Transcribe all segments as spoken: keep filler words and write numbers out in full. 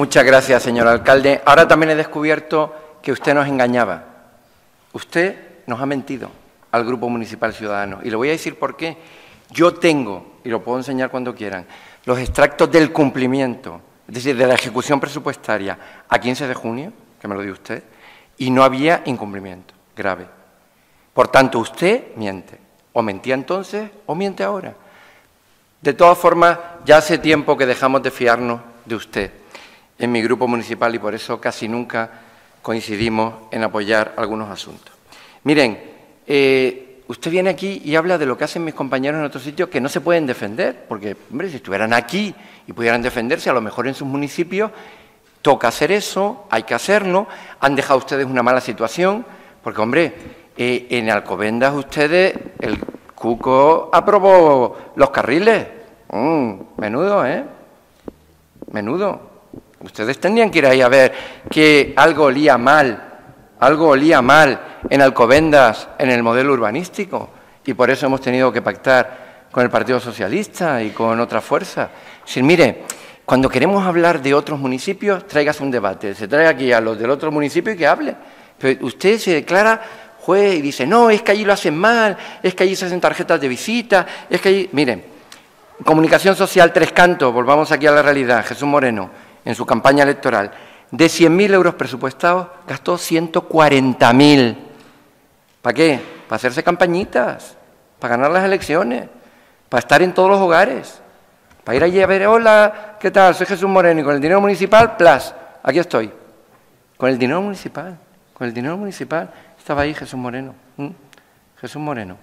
Muchas gracias, señor alcalde. Ahora también he descubierto que usted nos engañaba. Usted nos ha mentido al Grupo Municipal Ciudadanos. Y le voy a decir por qué. Yo tengo, y lo puedo enseñar cuando quieran, los extractos del cumplimiento, es decir, de la ejecución presupuestaria a quince de junio, que me lo dio usted, y no había incumplimiento grave. Por tanto, usted miente. O mentía entonces o miente ahora. De todas formas, ya hace tiempo que dejamos de fiarnos de usted en mi grupo municipal y por eso casi nunca coincidimos en apoyar algunos asuntos. Miren, eh, usted viene aquí y habla de lo que hacen mis compañeros en otros sitios que no se pueden defender, porque, hombre, si estuvieran aquí y pudieran defenderse, a lo mejor en sus municipios toca hacer eso, hay que hacerlo. Han dejado ustedes una mala situación, porque, hombre, eh, en Alcobendas ustedes, el Cuco aprobó los carriles. Mm, menudo, ¿eh? Menudo. Ustedes tendrían que ir ahí a ver que algo olía mal, algo olía mal en Alcobendas, en el modelo urbanístico, y por eso hemos tenido que pactar con el Partido Socialista y con otras fuerzas. Si, mire, cuando queremos hablar de otros municipios, tráigase un debate, se trae aquí a los del otro municipio y que hable. Pero usted se declara juez y dice, no, es que allí lo hacen mal, es que allí se hacen tarjetas de visita, es que allí... Miren, Comunicación Social Tres Cantos, volvamos aquí a la realidad, Jesús Moreno, en su campaña electoral, de cien mil euros presupuestados, gastó ciento cuarenta mil. ¿Para qué? Para hacerse campañitas, para ganar las elecciones, para estar en todos los hogares, para ir allí a ver, hola, ¿qué tal? Soy Jesús Moreno y con el dinero municipal, plas, aquí estoy. Con el dinero municipal, con el dinero municipal, estaba ahí Jesús Moreno, ¿Mm? Jesús Moreno.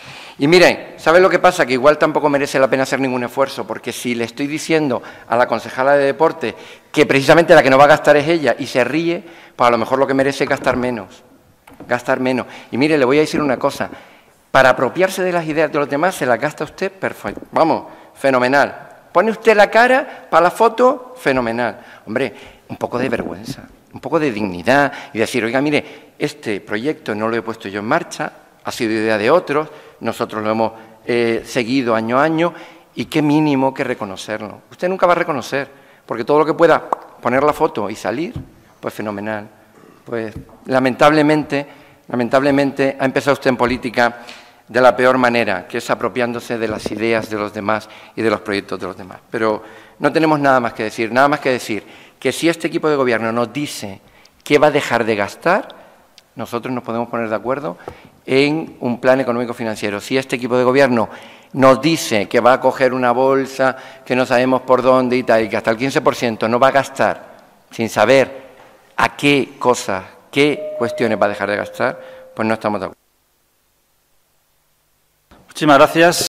Y miren, ¿saben lo que pasa? Que igual tampoco merece la pena hacer ningún esfuerzo, porque si le estoy diciendo a la concejala de deporte que precisamente la que no va a gastar es ella y se ríe, pues a lo mejor lo que merece es gastar menos, gastar menos. Y mire, le voy a decir una cosa, para apropiarse de las ideas de los demás se las gasta usted perfecto, vamos, fenomenal. Pone usted la cara para la foto, fenomenal. Hombre, un poco de vergüenza, un poco de dignidad y decir, oiga, mire, este proyecto no lo he puesto yo en marcha, ha sido idea de otros, nosotros lo hemos eh, seguido año a año y qué mínimo que reconocerlo. Usted nunca va a reconocer, porque todo lo que pueda poner la foto y salir, pues fenomenal. Pues lamentablemente, lamentablemente ha empezado usted en política de la peor manera, que es apropiándose de las ideas de los demás y de los proyectos de los demás. Pero no tenemos nada más que decir, nada más que decir que si este equipo de gobierno nos dice que va a dejar de gastar, nosotros nos podemos poner de acuerdo en un plan económico-financiero. Si este equipo de gobierno nos dice que va a coger una bolsa, que no sabemos por dónde y tal, y que hasta el quince por ciento no va a gastar sin saber a qué cosas, qué cuestiones va a dejar de gastar, pues no estamos de acuerdo. Muchísimas gracias.